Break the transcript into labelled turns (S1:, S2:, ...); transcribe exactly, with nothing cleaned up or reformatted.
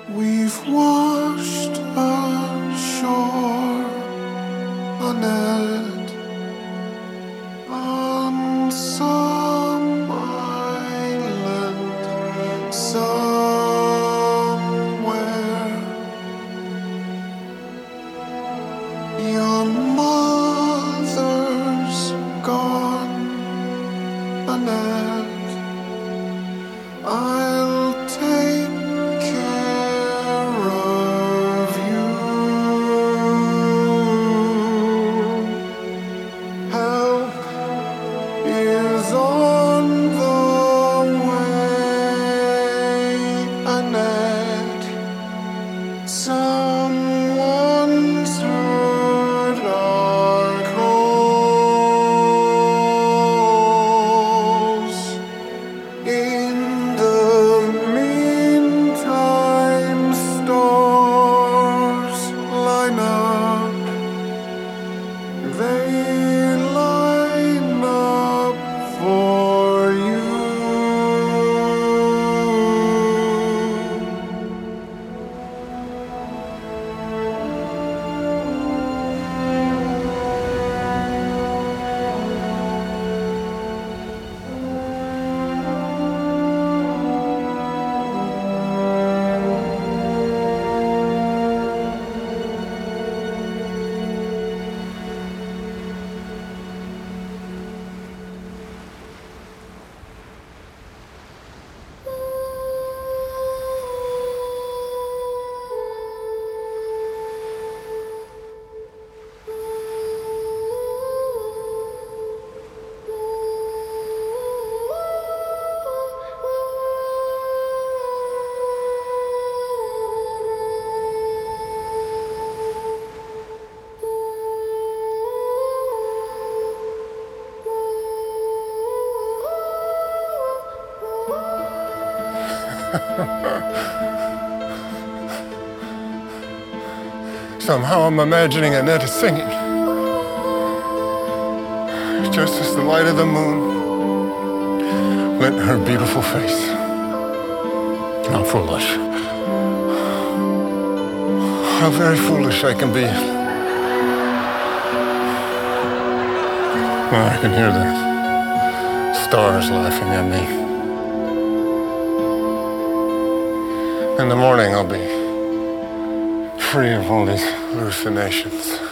S1: We've washed ashore on it, on some island somewhere. Your mother's gone, Annette. I'll take care of you. Help is on the way, Annette. Someone's heard our calls. In the meantime, stars line up. They line up for you. Somehow I'm imagining Annette is singing, just as the light of the moon lit her beautiful face. How foolish. How very foolish I can be. Well, I can hear the stars laughing at me. In the morning, I'll be free of all these hallucinations.